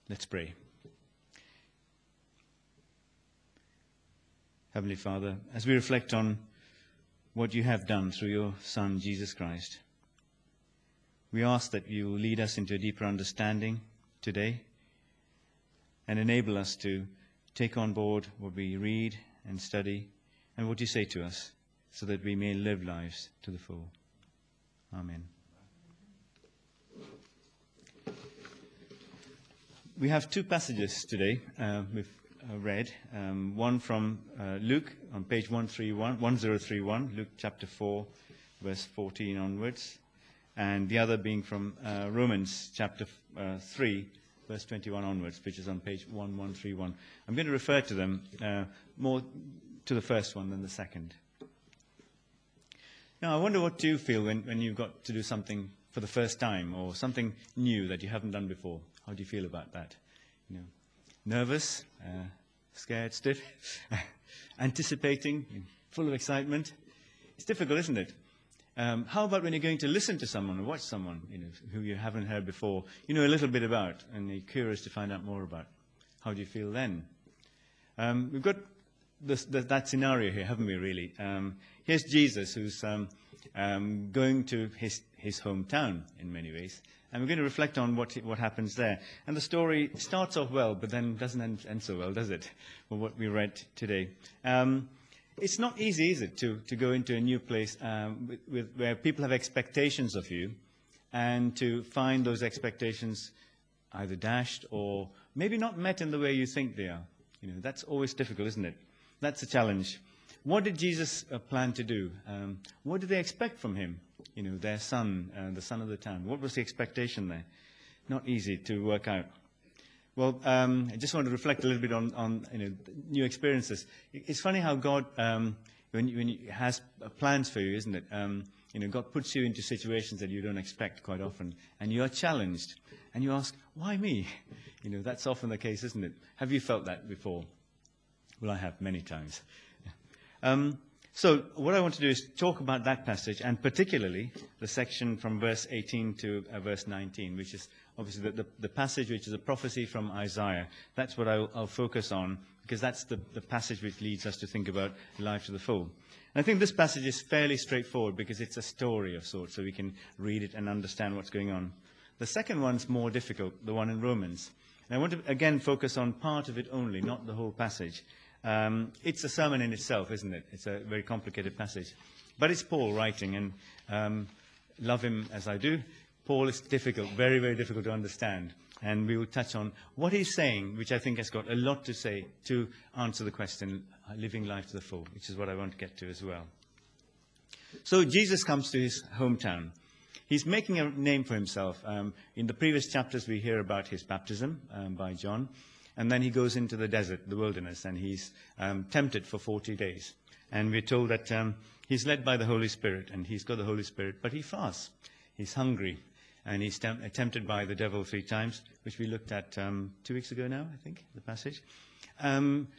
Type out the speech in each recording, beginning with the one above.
Let's pray. Heavenly Father, as we reflect on what you have done through your Son, Jesus Christ, we ask that you will lead us into a deeper understanding today and enable us to take on board what we read and study and what you say to us so that we may live lives to the full. Amen. We have two passages today we've read. One from Luke on page 1031, Luke chapter 4, verse 14 onwards, and the other being from Romans chapter 3, verse 21 onwards, which is on page 1131. I'm going to refer to them more to the first one than the second. Now, I wonder what you feel when you've got to do something for the first time or something new that you haven't done before. How do you feel about that? Nervous, scared, stiff, anticipating, full of excitement? It's difficult, isn't it? How about when you're going to listen to someone or watch someone who you haven't heard before, a little bit about, and you're curious to find out more about? How do you feel then? We've got that scenario here, haven't we, really? Here's Jesus, who's going to his hometown in many ways. And we're going to reflect on what happens there. And the story starts off well, but then doesn't end so well, does it? Well, what we read today. It's not easy, is it, to go into a new place where people have expectations of you, and to find those expectations either dashed or maybe not met in the way you think they are. That's always difficult, isn't it? That's a challenge. What did Jesus plan to do? What did they expect from him? Their son, the son of the town. What was the expectation there? Not easy to work out. Well, I just want to reflect a little bit on new experiences. It's funny how God, when he has plans for you, isn't it? God puts you into situations that you don't expect quite often, and you are challenged, and you ask, why me? That's often the case, isn't it? Have you felt that before? Well, I have many times. So what I want to do is talk about that passage, and particularly the section from verse 18 to verse 19, which is obviously the passage which is a prophecy from Isaiah. That's what I'll focus on, because that's the passage which leads us to think about life to the full. And I think this passage is fairly straightforward because it's a story of sorts, so we can read it and understand what's going on. The second one's more difficult, the one in Romans. And I want to, again, focus on part of it only, not the whole passage. It's a sermon in itself, isn't it? It's a very complicated passage. But it's Paul writing, and love him as I do, Paul is difficult, very, very difficult to understand. And we will touch on what he's saying, which I think has got a lot to say to answer the question, living life to the full, which is what I want to get to as well. So Jesus comes to his hometown. He's making a name for himself. In the previous chapters, we hear about his baptism by John. And then he goes into the desert, the wilderness, and he's tempted for 40 days. And we're told that he's led by the Holy Spirit, and he's got the Holy Spirit, but he fasts. He's hungry, and he's tempted by the devil 3 times, which we looked at 2 weeks ago now, I think, the passage. And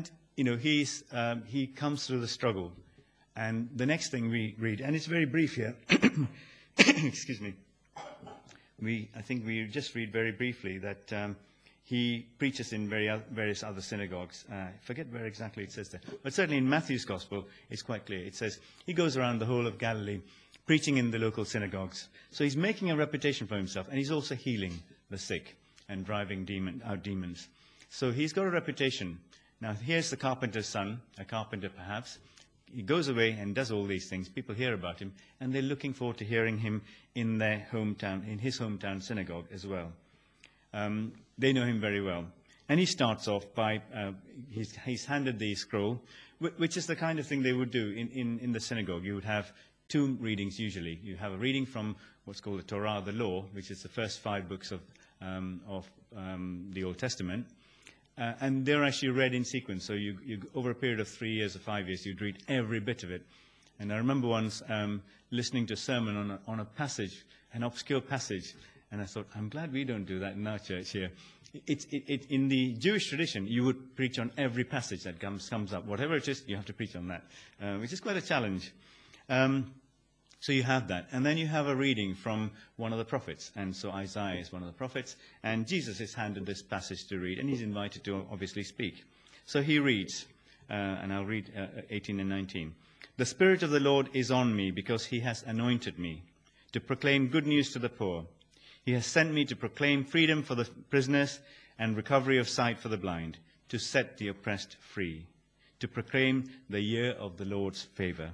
he comes through the struggle. And the next thing we read, and it's very brief here. Excuse me. I think we just read very briefly that he preaches in various other synagogues. I forget where exactly it says there. But certainly in Matthew's Gospel, it's quite clear. It says he goes around the whole of Galilee, preaching in the local synagogues. So he's making a reputation for himself, and he's also healing the sick and driving out demons. So he's got a reputation. Now, here's the carpenter's son, a carpenter perhaps. He goes away and does all these things. People hear about him, and they're looking forward to hearing him in their hometown, in his hometown synagogue as well. They know him very well. And he starts off by, he's handed the scroll, which is the kind of thing they would do in the synagogue. You would have 2 readings usually. You have a reading from what's called the Torah, the law, which is the first 5 books of the Old Testament. And they're actually read in sequence. So you over a period of 3 years or 5 years, you'd read every bit of it. And I remember once listening to a sermon on a passage, an obscure passage, and I thought, I'm glad we don't do that in our church here. In the Jewish tradition, you would preach on every passage that comes up. Whatever it is, you have to preach on that, which is quite a challenge. So you have that. And then you have a reading from one of the prophets. And so Isaiah is one of the prophets. And Jesus is handed this passage to read. And he's invited to obviously speak. So he reads, and I'll read 18 and 19. The Spirit of the Lord is on me because he has anointed me to proclaim good news to the poor. He has sent me to proclaim freedom for the prisoners and recovery of sight for the blind, to set the oppressed free, to proclaim the year of the Lord's favor.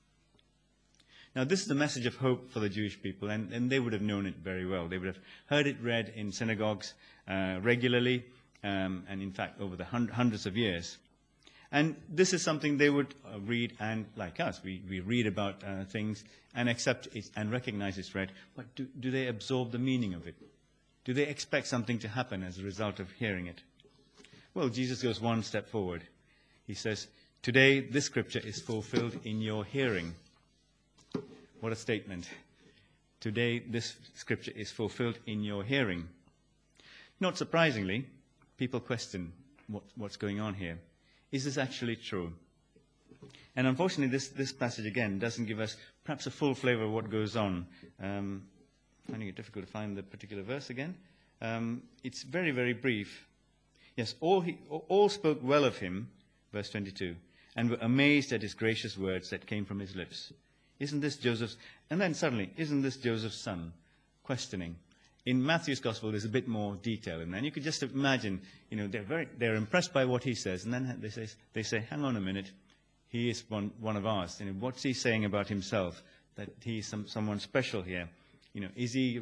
Now, this is the message of hope for the Jewish people, and they would have known it very well. They would have heard it read in synagogues regularly, and in fact, over the hundreds of years. And this is something they would read, and like us, we read about things and accept it and recognize it's read, but do they absorb the meaning of it? Do they expect something to happen as a result of hearing it? Well, Jesus goes one step forward. He says, today this scripture is fulfilled in your hearing. What a statement. Today this scripture is fulfilled in your hearing. Not surprisingly, people question what's going on here. Is this actually true? And unfortunately, this passage again doesn't give us perhaps a full flavor of what goes on. Finding it difficult to find the particular verse again. It's very, very brief. Yes, all spoke well of him, verse 22, and were amazed at his gracious words that came from his lips. Isn't this Joseph's? And then suddenly, isn't this Joseph's son? Questioning. In Matthew's gospel, there's a bit more detail in there. And you could just imagine, they're impressed by what he says, and then they say, hang on a minute, he is one of ours. What's he saying about himself? That he's someone special here. Is he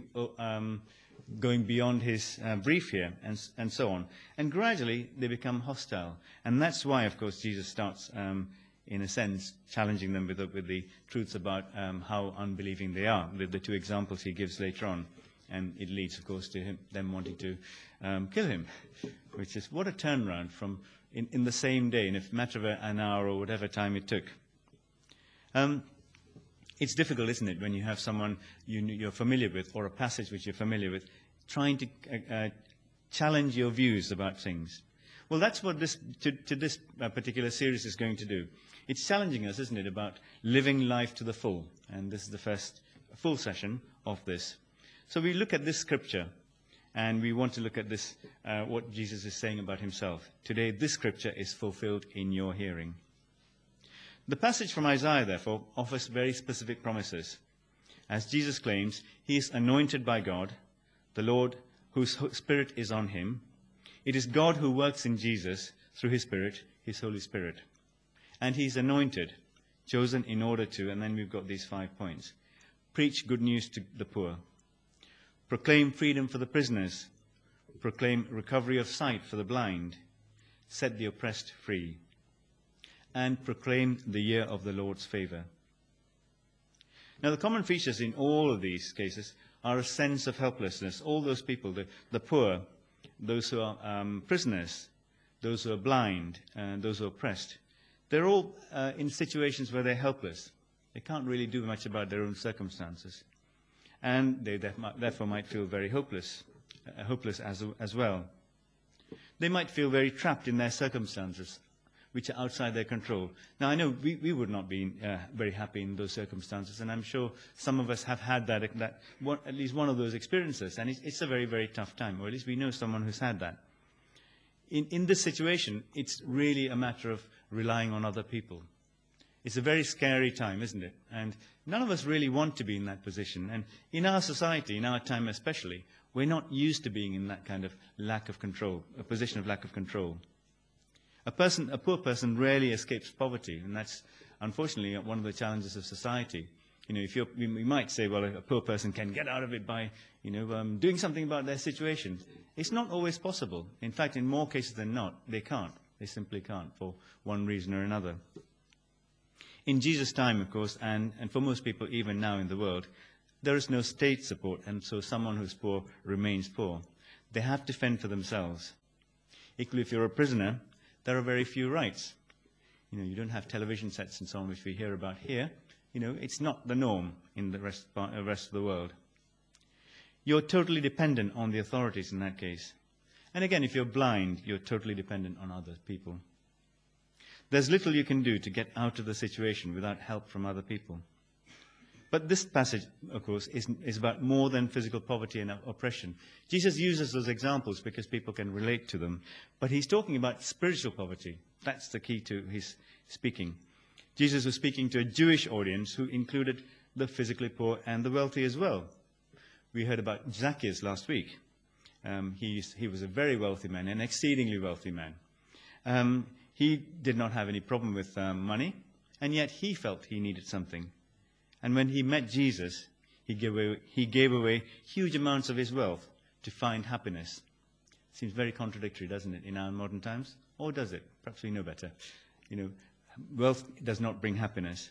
going beyond his brief here, and so on. And gradually, they become hostile. And that's why, of course, Jesus starts, in a sense, challenging them with the truths about how unbelieving they are, with the two examples he gives later on. And it leads, of course, to them wanting to kill him, which is what a turnaround from in the same day, in a matter of an hour or whatever time it took. It's difficult, isn't it, when you have someone you're familiar with, or a passage which you're familiar with, trying to challenge your views about things. Well, that's what this particular series is going to do. It's challenging us, isn't it, about living life to the full. And this is the first full session of this. So we look at this scripture, and we want to look at this, what Jesus is saying about himself. Today, this scripture is fulfilled in your hearing. The passage from Isaiah, therefore, offers very specific promises. As Jesus claims, he is anointed by God, the Lord whose Spirit is on him. It is God who works in Jesus through his Spirit, his Holy Spirit. And he's anointed, chosen in order to, and then we've got these 5 points. Preach good news to the poor. Proclaim freedom for the prisoners. Proclaim recovery of sight for the blind. Set the oppressed free. And proclaim the year of the Lord's favor. Now, the common features in all of these cases are a sense of helplessness. All those people, the poor, those who are prisoners, those who are blind, and those who are oppressed, they're all in situations where they're helpless. They can't really do much about their own circumstances. And they therefore might feel very hopeless as well. They might feel very trapped in their circumstances, which are outside their control. Now, I know we would not be very happy in those circumstances, and I'm sure some of us have had at least one of those experiences, and it's a very, very tough time, or at least we know someone who's had that. In this situation, it's really a matter of relying on other people. It's a very scary time, isn't it? And none of us really want to be in that position. And in our society, in our time especially, we're not used to being in that kind of lack of control, a position of lack of control. A poor person rarely escapes poverty, and that's unfortunately one of the challenges of society. We might say, well, a poor person can get out of it by, doing something about their situation. It's not always possible. In fact, in more cases than not, they can't. They simply can't for one reason or another. In Jesus' time, of course, and for most people even now in the world, there is no state support, and so someone who's poor remains poor. They have to fend for themselves. Equally, if you're a prisoner, there are very few rights. You don't have television sets and so on, which we hear about here. It's not the norm in the rest of the world. You're totally dependent on the authorities in that case. And again, if you're blind, you're totally dependent on other people. There's little you can do to get out of the situation without help from other people. But this passage, of course, is about more than physical poverty and oppression. Jesus uses those examples because people can relate to them. But he's talking about spiritual poverty. That's the key to his speaking. Jesus was speaking to a Jewish audience who included the physically poor and the wealthy as well. We heard about Zacchaeus last week. He was a very wealthy man, an exceedingly wealthy man. He did not have any problem with money, and yet he felt he needed something. And when he met Jesus, he gave away huge amounts of his wealth to find happiness. Seems very contradictory, doesn't it, in our modern times? Or does it? Perhaps we know better. Wealth does not bring happiness.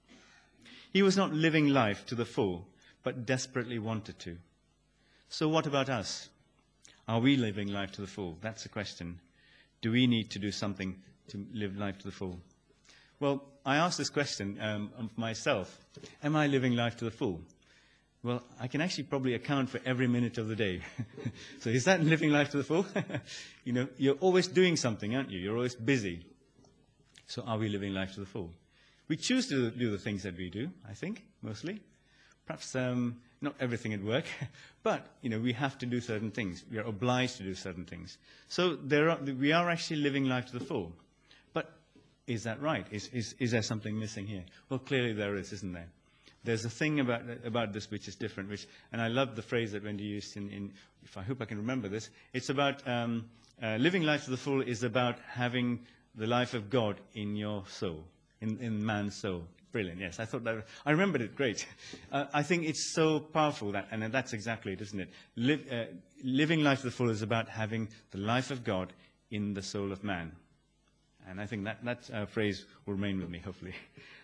He was not living life to the full, but desperately wanted to. So what about us? Are we living life to the full? That's the question. Do we need to do something to live life to the full? Well, I asked this question of myself. Am I living life to the full? Well, I can actually probably account for every minute of the day. So is that living life to the full? You're always doing something, aren't you? You're always busy. So are we living life to the full? We choose to do the things that we do, I think, mostly. Perhaps not everything at work, but we have to do certain things. We are obliged to do certain things. So we are actually living life to the full. But is that right? Is there something missing here? Well, clearly there is, isn't there? There's a thing about this which is different, and I love the phrase that Wendy used if I hope I can remember this. It's about living life to the full is about having the life of God in your soul, in man's soul. Brilliant, yes. I remembered it, great. I think it's so powerful, and that's exactly it, isn't it? Living life to the full is about having the life of God in the soul of man. And I think that phrase will remain with me, hopefully.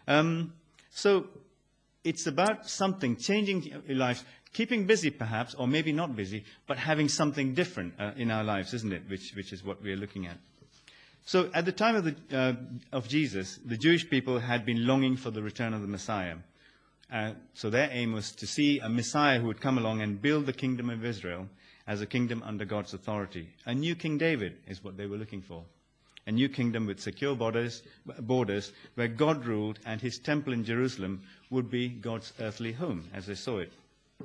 So it's about something, changing your life, keeping busy perhaps, or maybe not busy, but having something different in our lives, isn't it? Which is what we're looking at. So at the time of Jesus, the Jewish people had been longing for the return of the Messiah. So their aim was to see a Messiah who would come along and build the kingdom of Israel as a kingdom under God's authority. A new King David is what they were looking for. A new kingdom with secure borders where God ruled, and his temple in Jerusalem would be God's earthly home, as they saw it.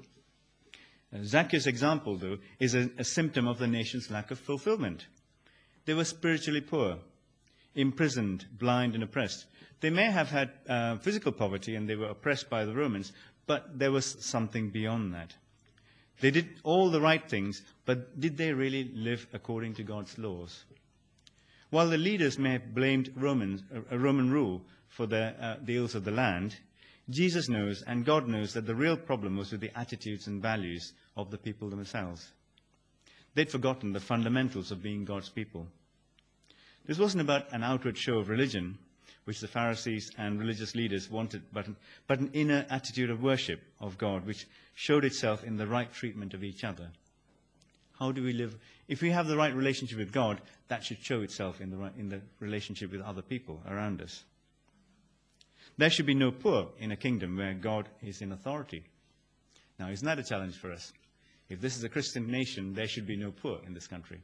Zacchaeus' example, though, is a symptom of the nation's lack of fulfillment. They were spiritually poor, imprisoned, blind, and oppressed. They may have had physical poverty and they were oppressed by the Romans, but there was something beyond that. They did all the right things, but did they really live according to God's laws? While the leaders may have blamed Roman rule for the ills of the land, Jesus knows and God knows that the real problem was with the attitudes and values of the people themselves. They'd forgotten the fundamentals of being God's people. This wasn't about an outward show of religion, which the Pharisees and religious leaders wanted, but an inner attitude of worship of God, which showed itself in the right treatment of each other. How do we live? If we have the right relationship with God, that should show itself in the relationship with other people around us. There should be no poor in a kingdom where God is in authority. Now, isn't that a challenge for us? If this is a Christian nation, there should be no poor in this country.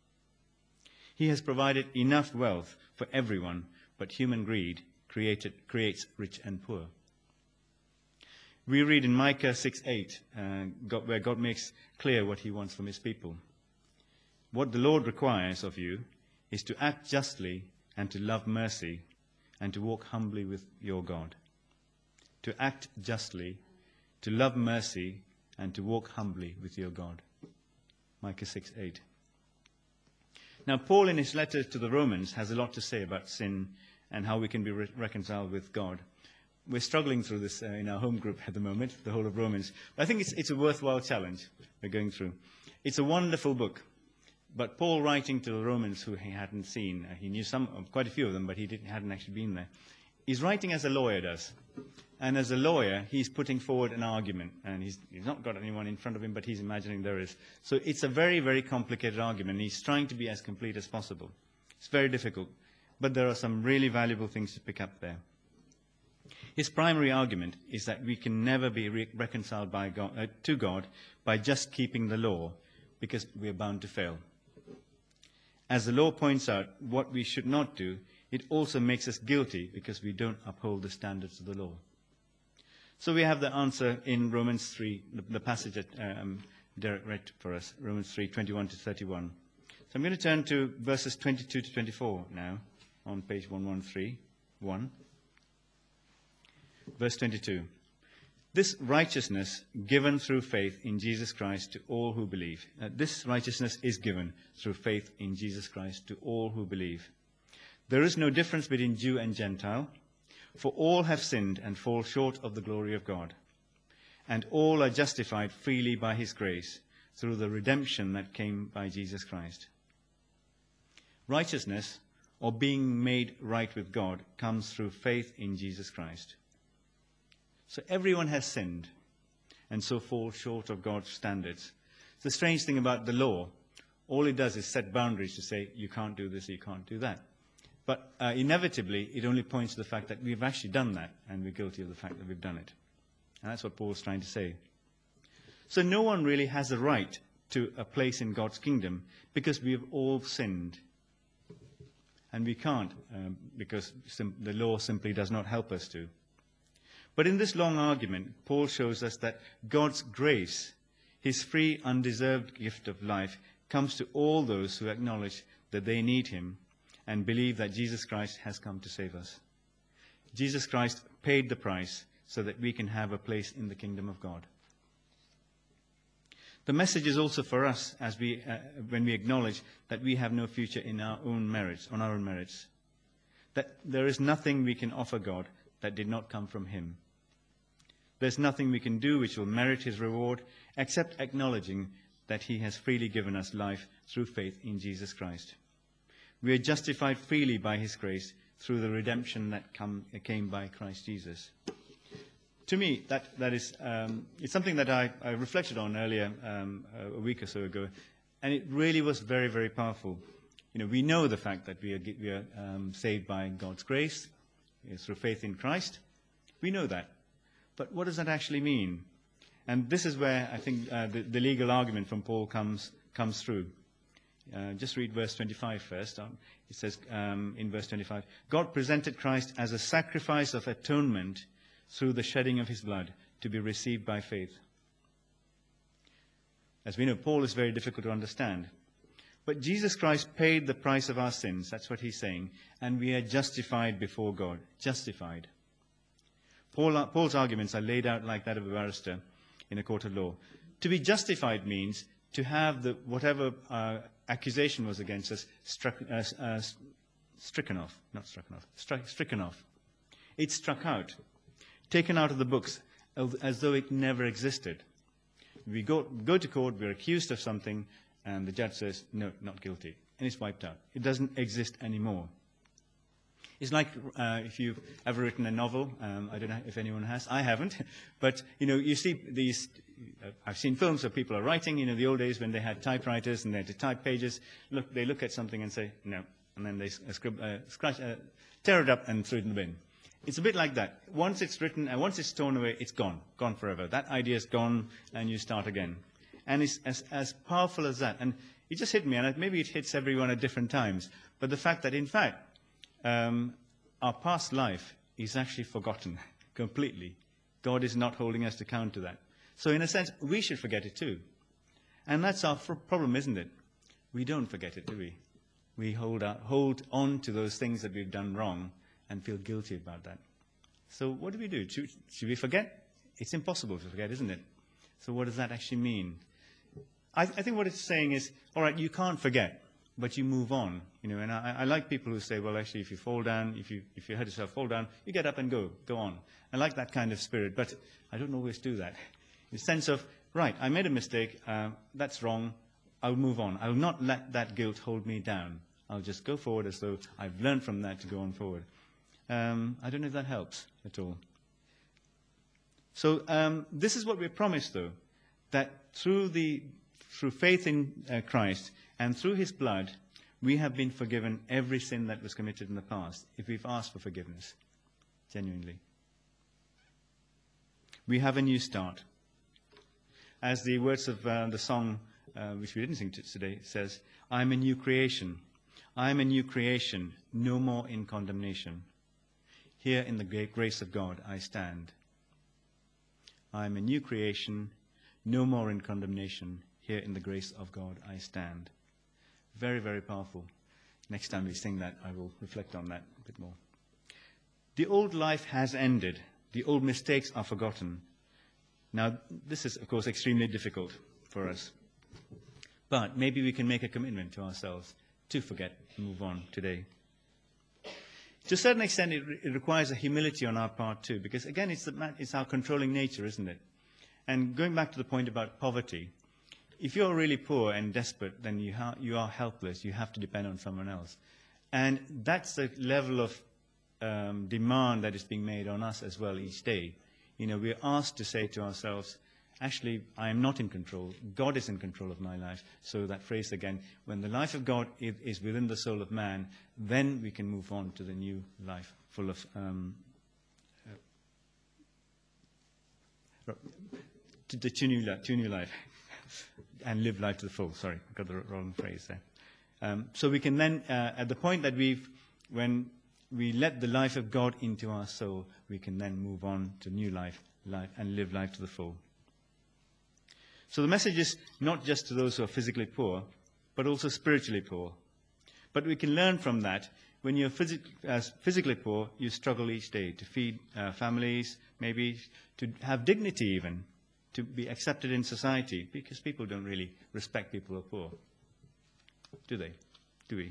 He has provided enough wealth for everyone, but human greed creates rich and poor. We read in Micah 6:8, where God makes clear what he wants from his people. What the Lord requires of you is to act justly and to love mercy and to walk humbly with your God. To act justly, to love mercy, and to walk humbly with your God. Micah 6:8. Now, Paul in his letter to the Romans has a lot to say about sin and how we can be reconciled with God. We're struggling through this in our home group at the moment, the whole of Romans. But I think it's a worthwhile challenge we're going through. It's a wonderful book. But Paul, writing to the Romans who he hadn't seen, he knew quite a few of them, but he hadn't actually been there. He's writing as a lawyer does. And as a lawyer, he's putting forward an argument. And he's not got anyone in front of him, but he's imagining there is. So it's a very, very complicated argument. He's trying to be as complete as possible. It's very difficult. But there are some really valuable things to pick up there. His primary argument is that we can never be reconciled to God by just keeping the law, because we are bound to fail. As the law points out what we should not do, it also makes us guilty because we don't uphold the standards of the law. So we have the answer in Romans 3, the passage that Derek read for us, Romans 3, 21 to 31. So I'm going to turn to verses 22 to 24 now on page 1131. Verse 22. This righteousness given through faith in Jesus Christ to all who believe. This righteousness is given through faith in Jesus Christ to all who believe. There is no difference between Jew and Gentile, for all have sinned and fall short of the glory of God. And all are justified freely by his grace through the redemption that came by Jesus Christ. Righteousness, or being made right with God, comes through faith in Jesus Christ. So everyone has sinned, and so fall short of God's standards. The strange thing about the law, all it does is set boundaries to say, you can't do this, you can't do that. But inevitably, it only points to the fact that we've actually done that, and we're guilty of the fact that we've done it. And that's what Paul's trying to say. So no one really has a right to a place in God's kingdom, because we have all sinned. And we can't, because the law simply does not help us to. But in this long argument, Paul shows us that God's grace, his free, undeserved gift of life, comes to all those who acknowledge that they need him and believe that Jesus Christ has come to save us. Jesus Christ paid the price so that we can have a place in the kingdom of God. The message is also for us as when we acknowledge that we have no future in our own merits, on our own merits. That there is nothing we can offer God that did not come from him. There's nothing we can do which will merit his reward, except acknowledging that he has freely given us life through faith in Jesus Christ. We are justified freely by his grace through the redemption that came by Christ Jesus. To me, that is it's something that I reflected on earlier, a week or so ago, and it really was very, very powerful. You know, we know the fact that we are saved by God's grace through faith in Christ. We know that. But what does that actually mean? And this is where I think the legal argument from Paul comes through. Just read verse 25 first. It says in verse 25, God presented Christ as a sacrifice of atonement through the shedding of his blood to be received by faith. As we know, Paul is very difficult to understand. But Jesus Christ paid the price of our sins. That's what he's saying. And we are justified before God. Justified. Paul's arguments are laid out like that of a barrister in a court of law. To be justified means to have whatever accusation was against us stricken off. It's struck out. Taken out of the books as though it never existed. We go to court, we're accused of something, and the judge says, no, not guilty. And it's wiped out. It doesn't exist anymore. It's like if you've ever written a novel. I don't know if anyone has. I haven't. But, you see these. I've seen films where people are writing. The old days when they had typewriters and they had to type pages. They look at something and say, no. And then they tear it up and throw it in the bin. It's a bit like that. Once it's written and once it's torn away, it's gone forever. That idea is gone, and you start again. And it's as powerful as that. And it just hit me, and maybe it hits everyone at different times. But the fact that, in fact, our past life is actually forgotten completely. God is not holding us to account to that. So in a sense, we should forget it too. And that's our problem, isn't it? We don't forget it, do we? We hold on to those things that we've done wrong and feel guilty about that. So what do we do? Should we forget? It's impossible to forget, isn't it? So what does that actually mean? I think what it's saying is, all right, you can't forget, but you move on. And I like people who say, well, actually, if you fall down, if you hurt yourself, fall down, you get up and go on. I like that kind of spirit, but I don't always do that. In the sense of, right, I made a mistake, that's wrong, I'll move on. I'll not let that guilt hold me down. I'll just go forward as though I've learned from that to go on forward. I don't know if that helps at all. So this is what we're promised, though, that through faith in Christ and through his blood, we have been forgiven every sin that was committed in the past, if we've asked for forgiveness, genuinely. We have a new start. As the words of the song, which we didn't sing today, says, I'm a new creation. I'm a new creation, no more in condemnation. Here in the great grace of God I stand. I am a new creation, no more in condemnation. Here in the grace of God I stand. Very, very powerful. Next time we sing that, I will reflect on that a bit more. The old life has ended. The old mistakes are forgotten. Now, this is, of course, extremely difficult for us. But maybe we can make a commitment to ourselves to forget and move on today. To a certain extent, it requires a humility on our part too, because again, it's our controlling nature, isn't it? And going back to the point about poverty, if you're really poor and desperate, then you are helpless. You have to depend on someone else. And that's the level of demand that is being made on us as well each day. We're asked to say to ourselves, actually, I am not in control. God is in control of my life. So that phrase again, when the life of God is within the soul of man, then we can move on to the new life full of to new life and live life to the full. Sorry, I got the wrong phrase there. So we can then, at the point that when we let the life of God into our soul, we can then move on to new life and live life to the full. So the message is not just to those who are physically poor, but also spiritually poor. But we can learn from that. When you're physically poor, you struggle each day to feed families, maybe to have dignity even, to be accepted in society, because people don't really respect people who are poor. Do they? Do we?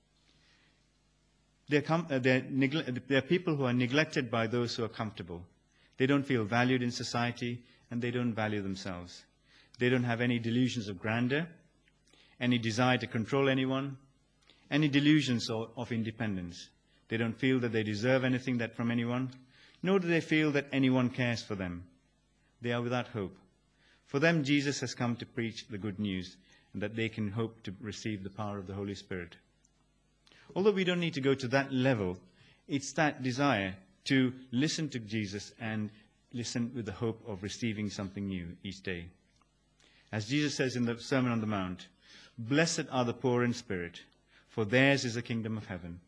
There are people who are neglected by those who are comfortable. They don't feel valued in society, and they don't value themselves. They don't have any delusions of grandeur, any desire to control anyone, any delusions of independence. They don't feel that they deserve anything from anyone, nor do they feel that anyone cares for them. They are without hope. For them, Jesus has come to preach the good news, and that they can hope to receive the power of the Holy Spirit. Although we don't need to go to that level, it's that desire to listen to Jesus and listen with the hope of receiving something new each day. As Jesus says in the Sermon on the Mount, "Blessed are the poor in spirit, for theirs is the kingdom of heaven."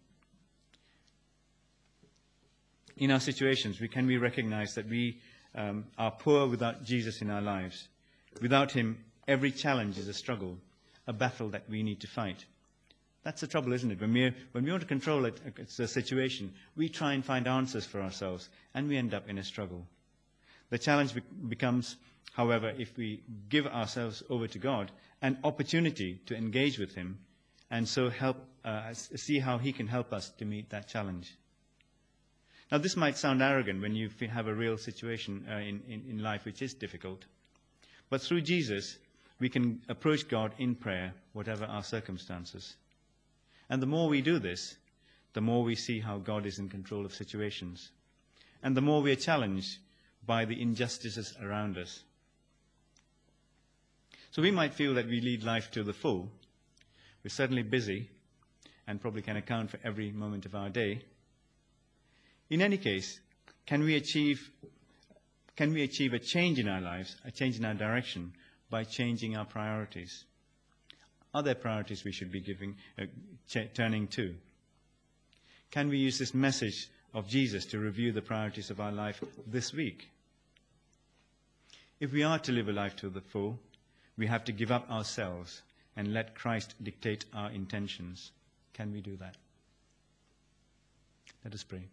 In our situations, can we recognize that we are poor without Jesus in our lives? Without him, every challenge is a struggle, a battle that we need to fight. That's the trouble, isn't it? When we want to control it's a situation, we try and find answers for ourselves, and we end up in a struggle. The challenge becomes, however, if we give ourselves over to God, an opportunity to engage with him, and so see how he can help us to meet that challenge. Now, this might sound arrogant when you have a real situation in life which is difficult. But through Jesus, we can approach God in prayer, whatever our circumstances. And the more we do this, the more we see how God is in control of situations. And the more we are challenged by the injustices around us. So we might feel that we lead life to the full. We're certainly busy and probably can account for every moment of our day. In any case, can we achieve a change in our lives, a change in our direction, by changing our priorities? Are there priorities we should be turning to? Can we use this message of Jesus to review the priorities of our life this week? If we are to live a life to the full, we have to give up ourselves and let Christ dictate our intentions. Can we do that? Let us pray.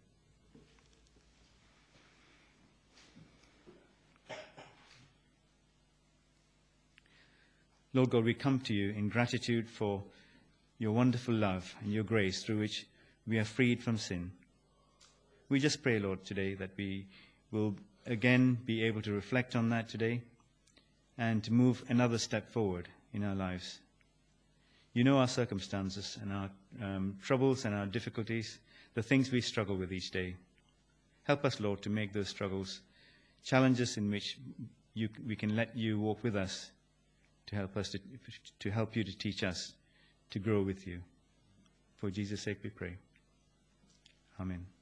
Lord God, we come to you in gratitude for your wonderful love and your grace through which we are freed from sin. We just pray, Lord, today that we will again be able to reflect on that today and to move another step forward in our lives. You know our circumstances and our troubles and our difficulties, the things we struggle with each day. Help us, Lord, to make those struggles challenges in which we can let you walk with us, to help you to teach us to grow with you. For Jesus' sake we pray. Amen.